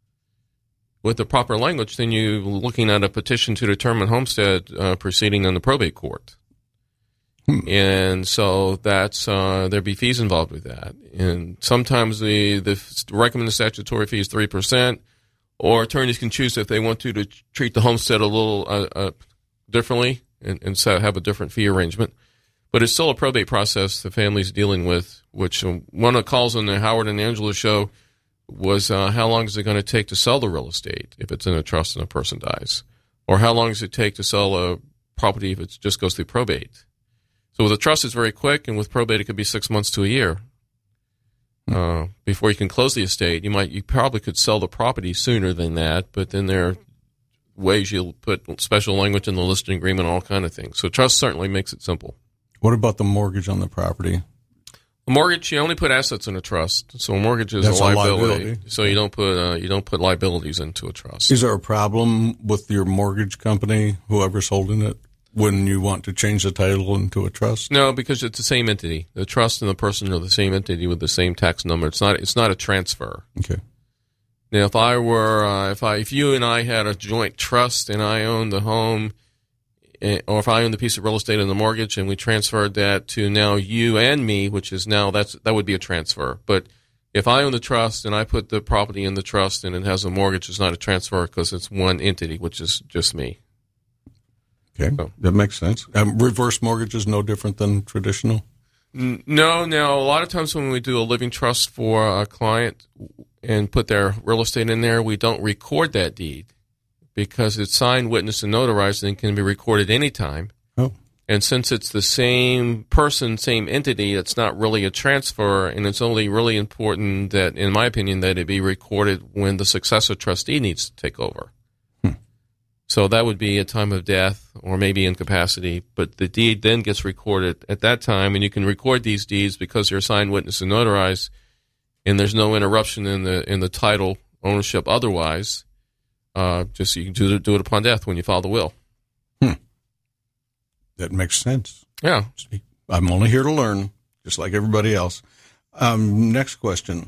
with the proper language, then you're looking at a petition to determine homestead uh, proceeding in the probate court. Hmm. And so that's uh, there'd be fees involved with that. And sometimes the, the recommended statutory fee is three percent, or attorneys can choose if they want to to treat the homestead a little uh, uh, differently and, and so have a different fee arrangement. But it's still a probate process the family's dealing with, which um, one of the calls on the Howard and Angela show was uh, how long is it going to take to sell the real estate if it's in a trust and a person dies? Or how long does it take to sell a property if it just goes through probate? So with a trust, it's very quick, and with probate, it could be six months to a year uh, before you can close the estate. You might, you probably could sell the property sooner than that, but then there are ways you'll put special language in the listing agreement, all kind of things. So trust certainly makes it simple. What about the mortgage on the property? A mortgage, you only put assets in a trust. So a mortgage is That's a a liability. liability. So you don't put uh, you don't put liabilities into a trust. Is there a problem with your mortgage company, whoever's holding it, when you want to change the title into a trust? No, because it's the same entity. The trust and the person are the same entity with the same tax number. It's not. It's not a transfer. Okay. Now, if I were, uh, if I, if you and I had a joint trust and I owned the home, eh, or if I owned the piece of real estate and the mortgage, and we transferred that to now you and me, which is now that's that would be a transfer. But if I own the trust and I put the property in the trust and it has a mortgage, it's not a transfer because it's one entity, which is just me. Okay, so that makes sense. Um, reverse mortgage is no different than traditional? No, no. A lot of times when we do a living trust for a client and put their real estate in there, we don't record that deed because it's signed, witnessed, and notarized and can be recorded anytime. Oh. And since it's the same person, same entity, it's not really a transfer, and it's only really important that, in my opinion, that it be recorded when the successor trustee needs to take over. Hmm. So that would be a time of death or maybe incapacity, but the deed then gets recorded at that time, and you can record these deeds because they're signed, witnessed, and notarized, and there's no interruption in the in the title ownership otherwise. Uh, just you can do, do it upon death when you file the will. Hmm. That makes sense. Yeah. I'm only here to learn, just like everybody else. Um, next question.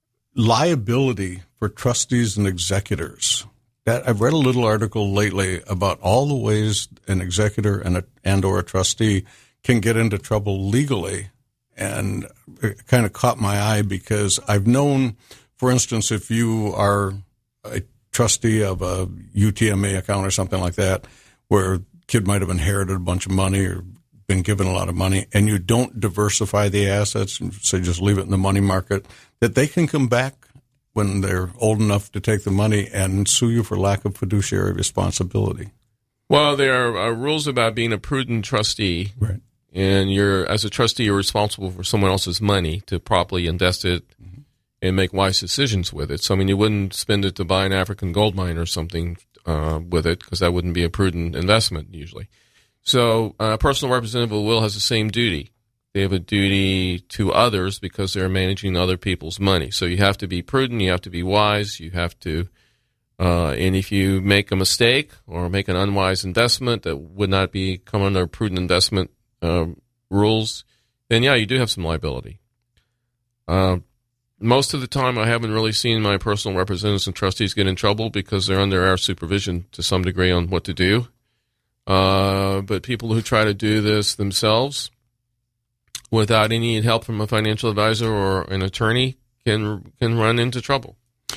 Liability for trustees and executors. That I've read a little article lately about all the ways an executor and a, and or a trustee can get into trouble legally, and it kind of caught my eye because I've known, for instance, if you are a trustee of a U T M A account or something like that, where kid might have inherited a bunch of money or been given a lot of money, and you don't diversify the assets, so just leave it in the money market, that they can come back when they're old enough to take the money and sue you for lack of fiduciary responsibility. Well, there are uh, rules about being a prudent trustee, right? And you're, as a trustee, you're responsible for someone else's money to properly invest it mm-hmm. and make wise decisions with it. So, I mean, you wouldn't spend it to buy an African gold mine or something uh, with it, because that wouldn't be a prudent investment usually. So, a personal representative of a will has the same duty. They have a duty to others because they're managing other people's money. So you have to be prudent, you have to be wise, you have to, uh, and if you make a mistake or make an unwise investment that would not be come under prudent investment uh, rules, then yeah, you do have some liability. Uh, most of the time, I haven't really seen my personal representatives and trustees get in trouble because they're under our supervision to some degree on what to do. Uh, but people who try to do this themselves without any help from a financial advisor or an attorney can can run into trouble.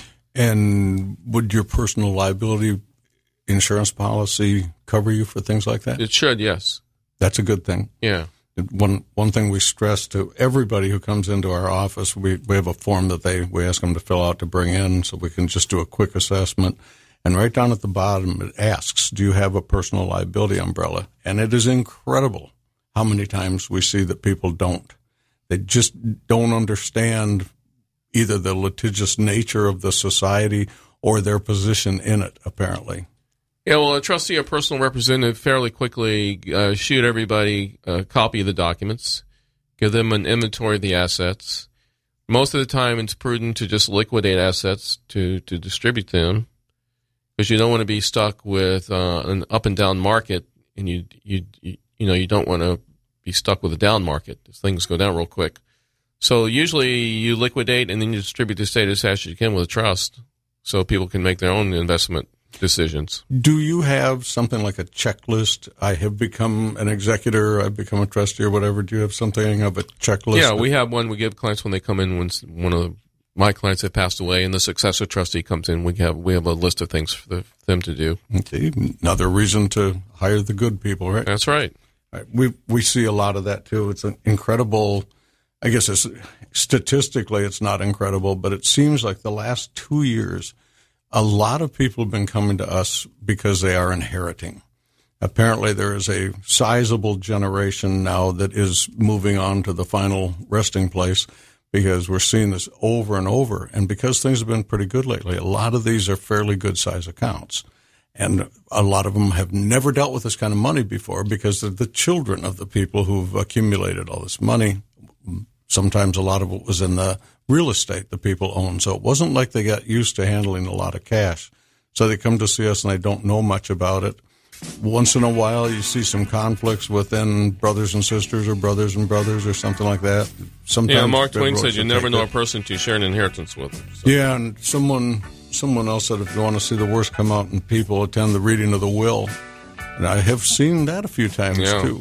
And would your personal liability insurance policy cover you for things like that? It should, yes. That's a good thing. Yeah. One one thing we stress to everybody who comes into our office, we, we have a form that they we ask them to fill out to bring in so we can just do a quick assessment. And right down at the bottom, it asks, do you have a personal liability umbrella? And it is incredible how many times we see that people don't. They just don't understand either the litigious nature of the society or their position in it, apparently. Yeah, well, a trustee or personal representative fairly quickly uh, shoot everybody a copy of the documents, give them an inventory of the assets. Most of the time, it's prudent to just liquidate assets to, to distribute them, because you don't want to be stuck with uh, an up and down market, and you you you, you know you don't want to be stuck with a down market. Things go down real quick. So usually you liquidate and then you distribute the estate as fast as you can with a trust, so people can make their own investment decisions. Do you have something like a checklist? I have become an executor, I've become a trustee or whatever. Do you have something of a checklist? Yeah, we have one we give clients when they come in. When one of the, my clients have passed away and the successor trustee comes in, we have we have a list of things for, the, for them to do. Okay, another reason to hire the good people, right? That's right. right. We we see a lot of that too. It's an incredible, I guess it's statistically it's not incredible, but it seems like the last two years, a lot of people have been coming to us because they are inheriting. Apparently there is a sizable generation now that is moving on to the final resting place, because we're seeing this over and over. And because things have been pretty good lately, a lot of these are fairly good size accounts. And a lot of them have never dealt with this kind of money before because they're the children of the people who've accumulated all this money. Sometimes a lot of it was in the real estate the people own. So it wasn't like they got used to handling a lot of cash. So they come to see us and they don't know much about it. Once in a while you see some conflicts within brothers and sisters or brothers and brothers or something like that. Sometimes yeah, Mark Twain said you never know a person to share an inheritance with them. So. Yeah, and someone someone else said if you want to see the worst come out in people, attend the reading of the will. And I have seen that a few times yeah. too.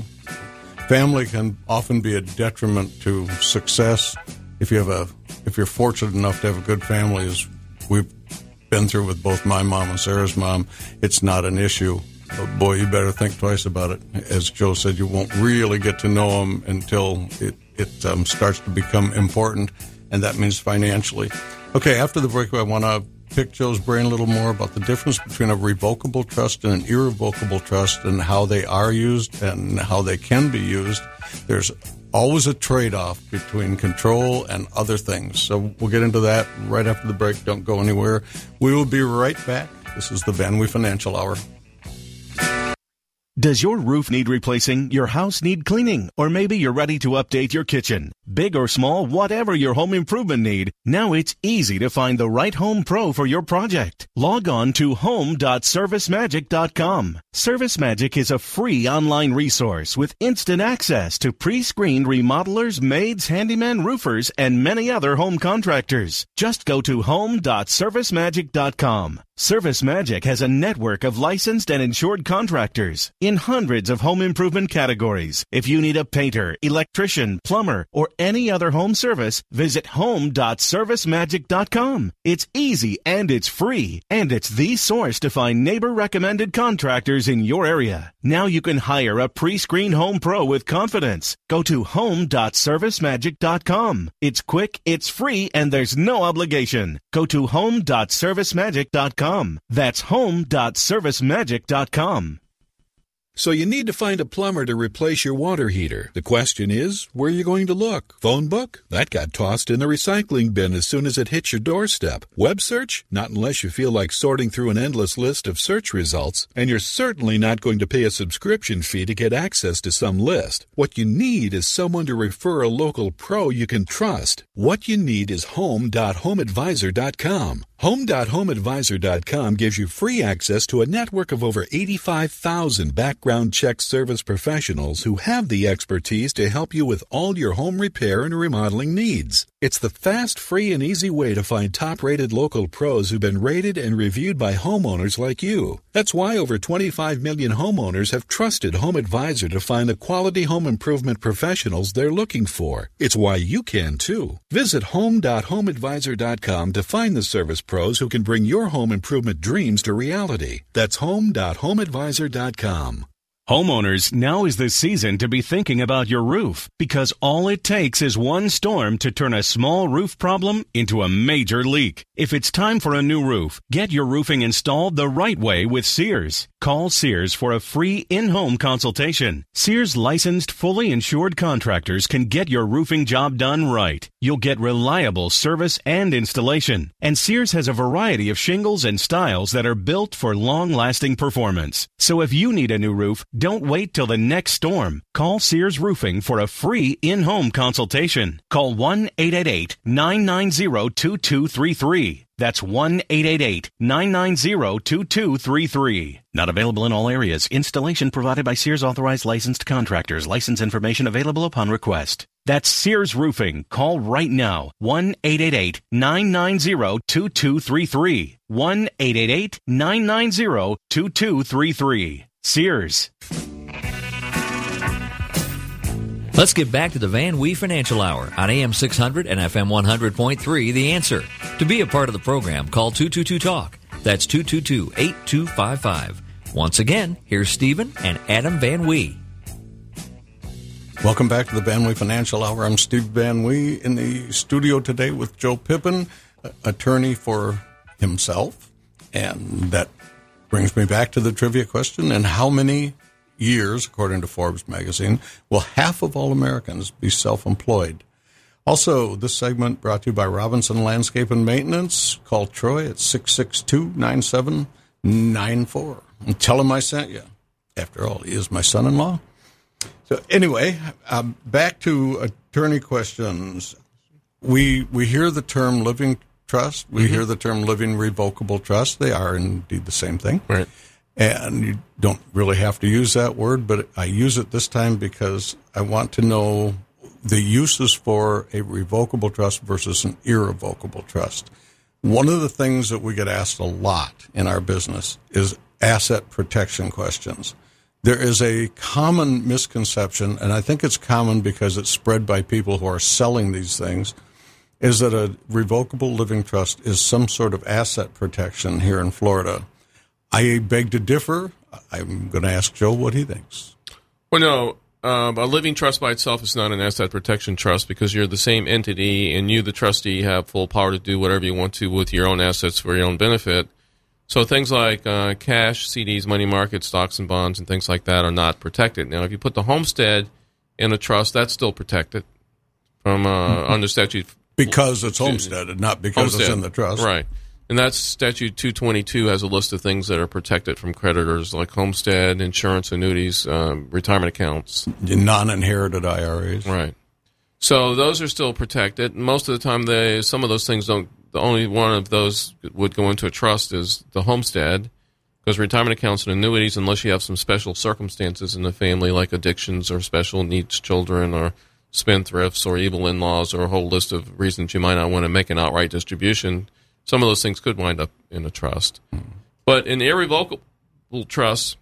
Family can often be a detriment to success. If you have a, if you're fortunate enough to have a good family, as we've been through with both my mom and Sarah's mom, it's not an issue. But boy, you better think twice about it. As Joe said, you won't really get to know them until it it um, starts to become important, and that means financially. Okay, after the break, I want to pick Joe's brain a little more about the difference between a revocable trust and an irrevocable trust and how they are used and how they can be used. There's always a trade-off between control and other things. So we'll get into that right after the break. Don't go anywhere. We will be right back. This is the Van Wee Financial Hour. Does your roof need replacing, your house need cleaning, or maybe you're ready to update your kitchen? Big or small, whatever your home improvement need, now it's easy to find the right home pro for your project. Log on to home dot service magic dot com. ServiceMagic is a free online resource with instant access to pre-screened remodelers, maids, handyman, roofers, and many other home contractors. Just go to home dot service magic dot com. ServiceMagic has a network of licensed and insured contractors in hundreds of home improvement categories. If you need a painter, electrician, plumber, or any other home service, visit home dot service magic dot com. It's easy and it's free, and it's the source to find neighbor-recommended contractors in your area. Now you can hire a pre-screened home pro with confidence. Go to home dot service magic dot com. It's quick, it's free, and there's no obligation. Go to home dot service magic dot com. That's home dot service magic dot com. So you need to find a plumber to replace your water heater. The question is, where are you going to look? Phone book? That got tossed in the recycling bin as soon as it hits your doorstep. Web search? Not unless you feel like sorting through an endless list of search results. And you're certainly not going to pay a subscription fee to get access to some list. What you need is someone to refer a local pro you can trust. What you need is home dot home advisor dot com. home dot home advisor dot com gives you free access to a network of over eighty-five thousand background check service professionals who have the expertise to help you with all your home repair and remodeling needs. It's the fast, free, and easy way to find top-rated local pros who've been rated and reviewed by homeowners like you. That's why over twenty-five million homeowners have trusted Home Advisor to find the quality home improvement professionals they're looking for. It's why you can, too. Visit home dot home advisor dot com to find the service pros who can bring your home improvement dreams to reality. That's home dot home advisor dot com. Homeowners, now is the season to be thinking about your roof, because all it takes is one storm to turn a small roof problem into a major leak. If it's time for a new roof, get your roofing installed the right way with Sears. Call Sears for a free in-home consultation. Sears licensed, fully insured contractors can get your roofing job done right. You'll get reliable service and installation. And Sears has a variety of shingles and styles that are built for long-lasting performance. So if you need a new roof, don't wait till the next storm. Call Sears Roofing for a free in-home consultation. Call one eight eight eight, nine nine zero, two two three three. That's one eight eight eight, nine nine zero, two two three three. Not available in all areas. Installation provided by Sears authorized licensed contractors. License information available upon request. That's Sears Roofing. Call right now. one eight eight eight, nine nine zero, two two three three. one eight eight eight, nine nine zero, two two three three. Sears. Let's get back to the Van Wee Financial Hour on A M six hundred and F M one hundred point three, The Answer. To be a part of the program, call two two two talk. That's two two two, eight two five five. Once again, here's Stephen and Adam Van Wee. Welcome back to the Van Wee Financial Hour. I'm Steve Van Wee in the studio today with Joe Pippin, attorney for himself. And that brings me back to the trivia question. And how many years, according to Forbes magazine, will half of all Americans be self-employed? Also, this segment brought to you by Robinson Landscape and Maintenance. Call Troy at six six two, nine seven nine four. And tell him I sent you. After all, he is my son-in-law. So anyway, uh, back to attorney questions. We we hear the term living trust. We mm-hmm. hear the term living revocable trust. They are indeed the same thing. Right. And you don't really have to use that word, but I use it this time because I want to know the uses for a revocable trust versus an irrevocable trust. One of the things that we get asked a lot in our business is asset protection questions. There is a common misconception, and I think it's common because it's spread by people who are selling these things, is that a revocable living trust is some sort of asset protection here in Florida. I beg to differ. I'm going to ask Joe what he thinks. Well, no, um, a living trust by itself is not an asset protection trust because you're the same entity and you, the trustee, have full power to do whatever you want to with your own assets for your own benefit. So things like uh, cash, C Ds, money market, stocks and bonds, and things like that are not protected. Now, if you put the homestead in a trust, that's still protected from uh, under statute. Because it's homesteaded, not because Homestead, it's in the trust. Right. And that's statute two twenty-two has a list of things that are protected from creditors like homestead, insurance, annuities, um, retirement accounts. Non-inherited I R As. Right. So those are still protected. Most of the time, they some of those things don't, the only one of those would go into a trust is the homestead, because retirement accounts and annuities, unless you have some special circumstances in the family like addictions or special needs children or spendthrifts or evil in-laws or a whole list of reasons you might not want to make an outright distribution, some of those things could wind up in a trust. But in irrevocable trusts,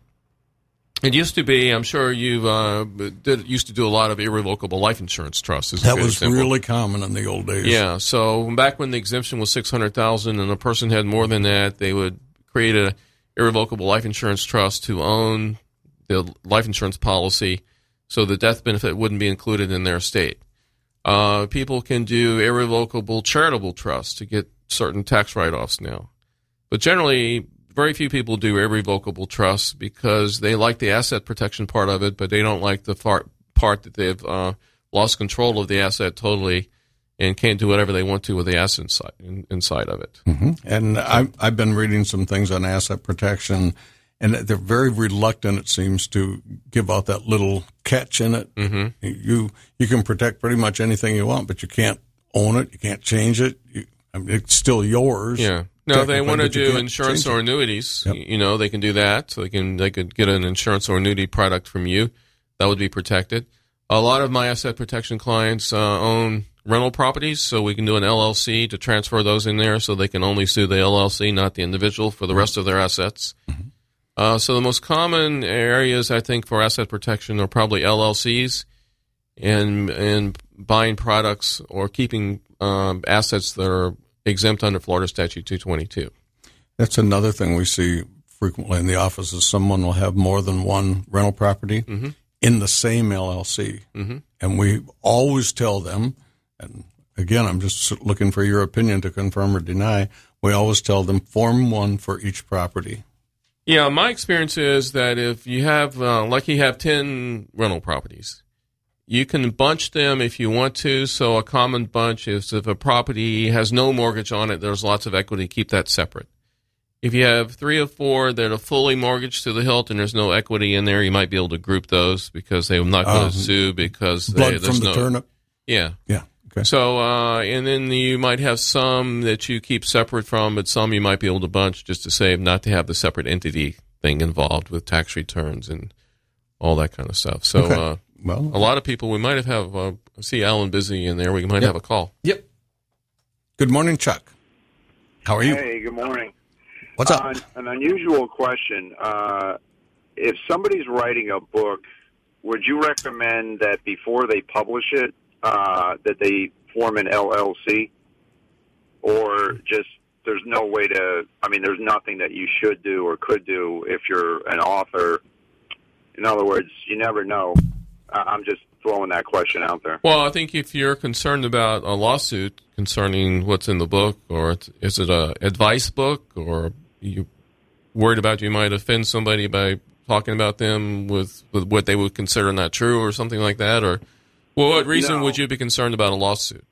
it used to be, I'm sure you uh, did, used to do a lot of irrevocable life insurance trusts. That was example. really common in the old days. Yeah, so back when the exemption was six hundred thousand dollars and a person had more than that, they would create an irrevocable life insurance trust to own the life insurance policy so the death benefit wouldn't be included in their estate. Uh, people can do irrevocable charitable trusts to get certain tax write-offs now. But generally, very few people do irrevocable trusts because they like the asset protection part of it, but they don't like the part, part that they've uh, lost control of the asset totally and can't do whatever they want to with the asset inside, in, inside of it. Mm-hmm. And I've, I've been reading some things on asset protection, and they're very reluctant, it seems, to give out that little catch in it. Mm-hmm. You you can protect pretty much anything you want, but you can't own it. You can't change it. You, I mean, it's still yours. Yeah. No, they want to do insurance or annuities. Yep. You know, they can do that. So they can they could get an insurance or annuity product from you. That would be protected. A lot of my asset protection clients uh, own rental properties, so we can do an L L C to transfer those in there so they can only sue the L L C, not the individual, for the rest of their assets. Mm-hmm. Uh, so the most common areas, I think, for asset protection are probably L L Cs and and buying products or keeping um, assets that are exempt under Florida Statute two twenty-two. That's another thing we see frequently in the office is someone will have more than one rental property mm-hmm. in the same L L C. Mm-hmm. And we always tell them, and again, I'm just looking for your opinion to confirm or deny, we always tell them form one for each property. Yeah, my experience is that if you have, uh, like you have ten rental properties, you can bunch them if you want to. So a common bunch is if a property has no mortgage on it, there's lots of equity, keep that separate. If you have three or four that are fully mortgaged to the hilt and there's no equity in there, you might be able to group those because they're not going to um, sue because blood they, there's from the no turnip. Yeah, yeah. Okay. So uh, and then you might have some that you keep separate from, but some you might be able to bunch just to save not to have the separate entity thing involved with tax returns and all that kind of stuff. So okay. uh, well, a lot of people we might have have uh, see Alan busy in there. We might yep. have a call. Yep. Good morning, Chuck. How are you? Hey, good morning. What's up? Uh, an unusual question. Uh, if somebody's writing a book, would you recommend that before they publish it, uh, that they form an L L C? Or just there's no way to, I mean, there's nothing that you should do or could do if you're an author? In other words, you never know. I'm just throwing that question out there. Well, I think if you're concerned about a lawsuit concerning what's in the book, or is it a advice book, or you worried about you might offend somebody by talking about them with, with what they would consider not true or something like that, or well, what reason no. would you be concerned about a lawsuit?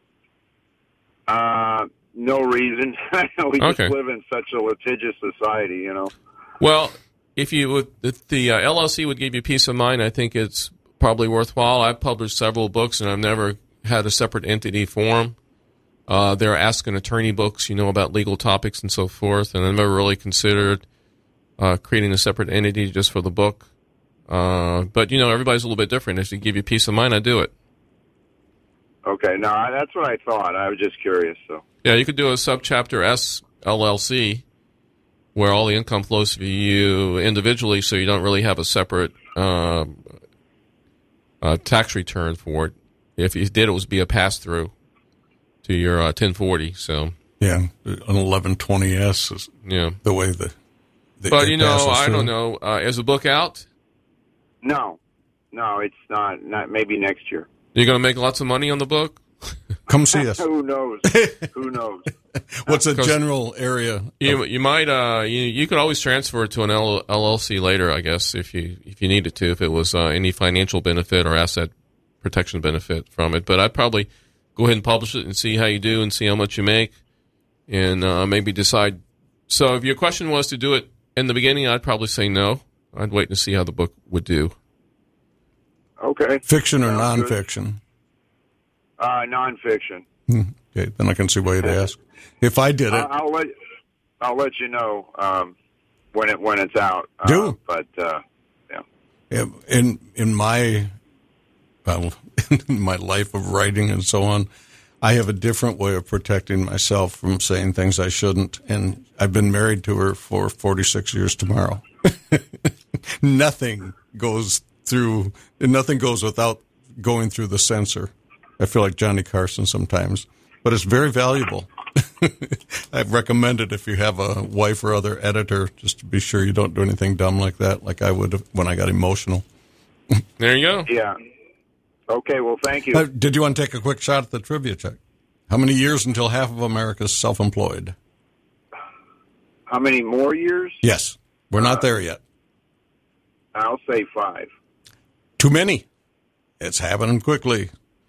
Uh, no reason. we okay. just live in such a litigious society, you know. Well, if you would, if the uh, L L C would give you peace of mind, I think it's probably worthwhile. I've published several books, and I've never had a separate entity form. Uh, there are Ask an Attorney books, you know, about legal topics and so forth, and I've never really considered uh, creating a separate entity just for the book. Uh, but, you know, everybody's a little bit different. If you give you peace of mind, I do it. Okay, no, I, that's what I thought. I was just curious. So yeah, you could do a subchapter S L L C where all the income flows to you individually, so you don't really have a separate uh, uh, tax return for it. If you did, it would be a pass-through to your uh, ten forty. So yeah, an eleven twenty S is yeah. the way the. the but you know, I through. don't know. Uh, is the book out? No, no, it's not. Not maybe next year. You're going to make lots of money on the book? Come see us. Who knows? Who knows? What's a general area? You you might uh you you could always transfer it to an L L C later, I guess, if you if you needed to, if it was uh, any financial benefit or asset protection benefit from it. But I'd probably go ahead and publish it and see how you do and see how much you make, and uh, maybe decide. So if your question was to do it in the beginning, I'd probably say no. I'd wait to see how the book would do. Okay. Fiction or Sounds nonfiction? Good. Uh, nonfiction. Hmm. Okay, then I can see why you'd ask. If I did it, I'll, I'll let I'll let you know um, when it when it's out. Uh, Do. but uh, yeah. in in my well, in my life of writing and so on, I have a different way of protecting myself from saying things I shouldn't. And I've been married to her for forty-six years tomorrow. Nothing goes through. Nothing goes without going through the censor. I feel like Johnny Carson sometimes, but it's very valuable. I recommend it if you have a wife or other editor, just to be sure you don't do anything dumb like that, like I would have when I got emotional. There you go. Yeah. Okay, well, thank you. Uh, did you want to take a quick shot at the trivia check? How many years until half of America is self-employed? How many more years? Yes. We're not there yet. I'll say five. Too many. It's happening quickly.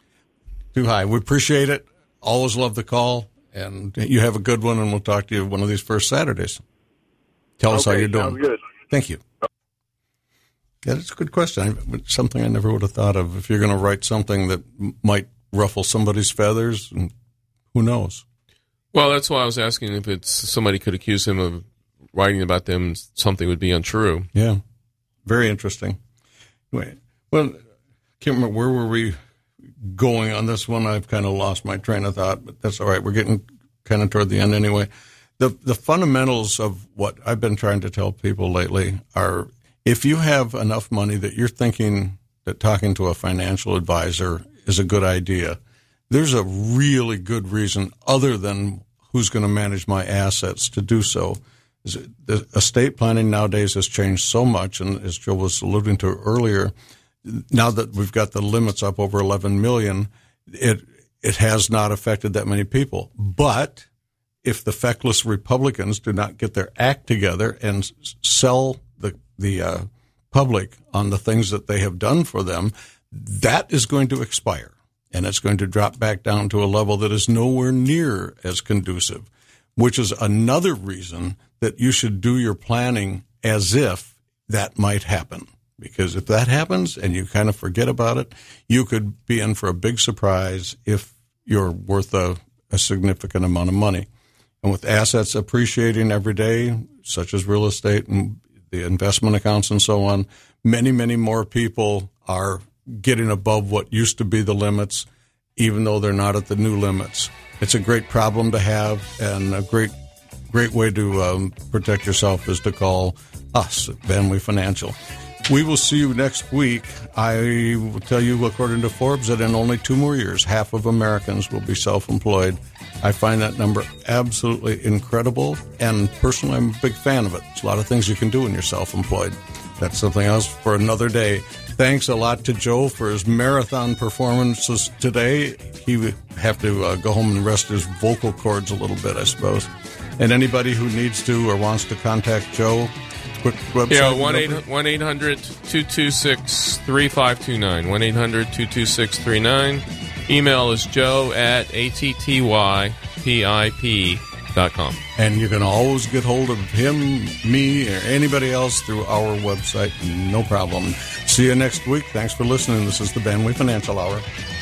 Too high. We appreciate it. Always love the call. And you have a good one, and we'll talk to you one of these first Saturdays. Tell us okay, how you're doing. Sounds good. Thank you. Yeah, that's a good question. It's something I never would have thought of. If you're going to write something that might ruffle somebody's feathers, who knows? Well, that's why I was asking if it's somebody could accuse him of writing about them, something would be untrue. Yeah. Very interesting. Anyway, well, can't remember, where were we going on this one? I've kind of lost my train of thought, but that's all right. We're getting kind of toward the end anyway. The the fundamentals of what I've been trying to tell people lately are, if you have enough money that you're thinking that talking to a financial advisor is a good idea, there's a really good reason other than who's going to manage my assets to do so. The estate planning nowadays has changed so much, and as Joe was alluding to earlier, now that we've got the limits up over eleven million, it it has not affected that many people. But if the feckless Republicans do not get their act together and sell the the uh, public on the things that they have done for them, that is going to expire, and it's going to drop back down to a level that is nowhere near as conducive, which is another reason that you should do your planning as if that might happen. Because if that happens and you kind of forget about it, you could be in for a big surprise if you're worth a, a significant amount of money. And with assets appreciating every day, such as real estate and the investment accounts and so on, many, many more people are getting above what used to be the limits, even though they're not at the new limits. It's a great problem to have, and a great great way to um, protect yourself is to call us at Van Wee Financial. We will see you next week. I will tell you, according to Forbes, that in only two more years, half of Americans will be self-employed. I find that number absolutely incredible, and personally, I'm a big fan of it. There's a lot of things you can do when you're self-employed. That's something else for another day. Thanks a lot to Joe for his marathon performances today. He would have to uh, go home and rest his vocal cords a little bit, I suppose. And anybody who needs to or wants to contact Joe, quick website. Yeah, one eight hundred two two six three five two nine. one eight hundred two two six three nine. Email is joe at A T T Y P I P dot com. And you can always get hold of him, me, or anybody else through our website. No problem. See you next week. Thanks for listening. This is the Van Wee Financial Hour.